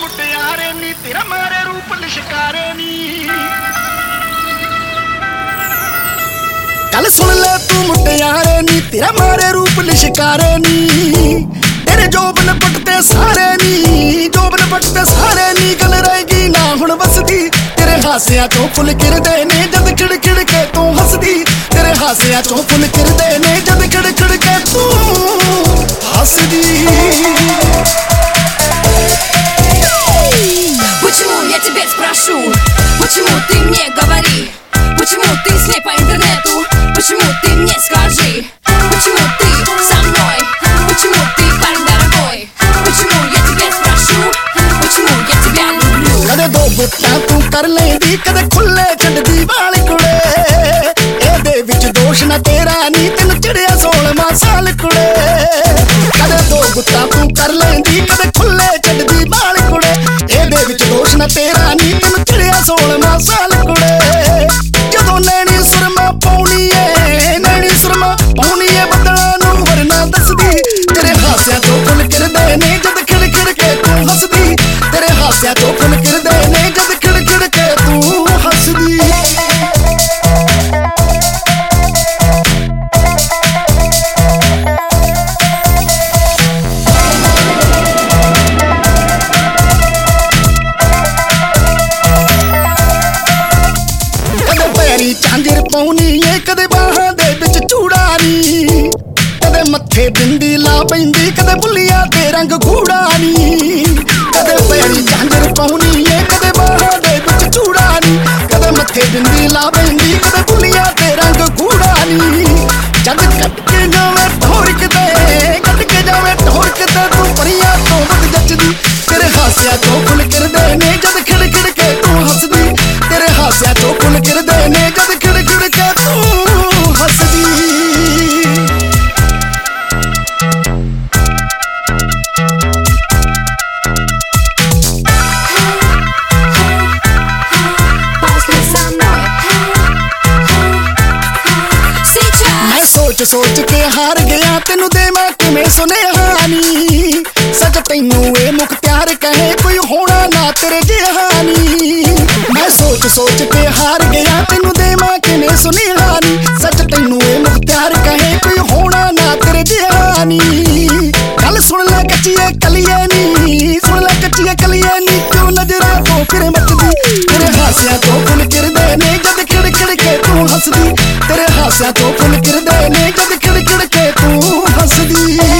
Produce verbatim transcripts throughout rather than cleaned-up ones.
मुटियारे नी तेरा मारे रूप लिशकारे नी। गल सुन ले तू मुटियारे नी तेरा मारे रूप लिशकारे नी। तेरे जोबन पटते सारे नी, जोबन पटते सारे नी। गल रहेगी ना हुण बसदी तेरे हासियां चों फुल किरदे ने जद खिड़ खिड़ के तू हसदी। तेरे हासियां चों फुल किरदे ने जद खिड़ खिड़ के तू हसदी। Почему я тебя спрошу? Почему ты мне говори? Почему ты с ней по интернету? Почему ты мне скажи? Почему ты со мной? Почему ты парень дорогой? Почему я тебя спрошу? Почему я тебя люблю? कदे दो गुत्तां तू कर लेंदी कदे खुले छड्डदी वाल कुड़े। एदे विच दोष ना तेरा नी तैनूं चिड़िया सोलवां साल कुड़े। कदे दो गुत्तां तू कर लेंदी कदे खुले छड्डदी वाल कुड़े। एदे विच दोष ना तेरा नी तैनूं चिड़िया सोलवां साल कुड़े। जदों नैनी सुरमा पाउणी ऐ नैनी सुरमा पाउणी ऐ बदलां नूं वरना दसदी। तेरे हासियां चों फुल किरदे ने जद खिड़ खिड़ के तू हसदी। तेरे हासियां चों फुल किरदे ने जद खिड़ खिड़ के तू हसदी। झांजर पाउनी है कदे बाहां दे विच चूड़ा नी। कदे मत्थे बिंदी ला पैंदी कदे बुलिया ते रंग गूड़ा नी। कदे पैरी झांजर पाउनी है कदे बाहां दे विच चूड़ा नी। कदे मत्थे बिंदी ला पैंदी कदे बुलिया ते रंग गूड़ा नी। जद कट के जावे ढोरक दे कट के जावे ढोरक दे तू परियां तो वध जचदी। तेरे हासियां चों फुल किरदे ने जद खिड़ खिड़ के तू हसदी। तेरे हासियां चों फुल किरदे ने जद खिड़ खिड़ के तू हसदी। मैं सोच सोच के हार गया तेनू देवां किवें सुनेहा नी। सच तैनू ए मुख्तियार कहे कोई होना ना तेरे जिहा नी। मैं सोच सोच के हार गया तेनू देवां किवें सुनेहा नी। सच तैनू ए मुख्तियार कहे कोई होना ना तेरे जिहा नी। गल सुन ले कच्चिए कलिए नी सुन ले कच्चिए कलिए नी। क्यों नजरां तो फिर मचदी। तेरे हासियां तो फुल किरदे ने जद खिड़ खिड़ के तू हसदी। तेरे हासियां तो फुल किरदे ने जद खिड़ खिड़ के तू हसदी।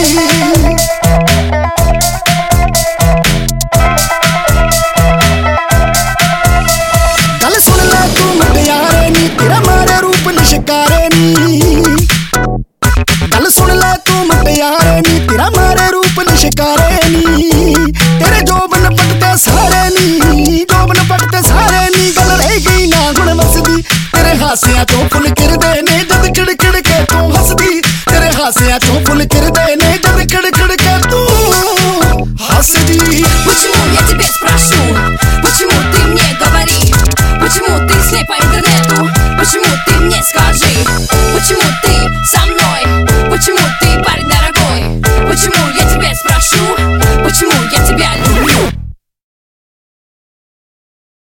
गल सुन ले तू मुटियारे नी तेरा मारे रूप लिशकारे नी। गल सुन ले तू मुटियारे नी तेरा मारे रूप लिशकारे नी। तेरे जोबन पटते सारे नी जोबन पटते सारे नी। गल रह गई ना हुण वसदी। तेरे हासियां चों फुल किरदे ने जद खिड़ खिड़ के तू हसदी। तेरे हासियां चों फुल किरदे ने जद खिड़ खिड़ के तू हसदी। Почему я тебя спрошу? Почему ты мне говори? Почему ты с ней по интернету? Почему ты мне скажи? Почему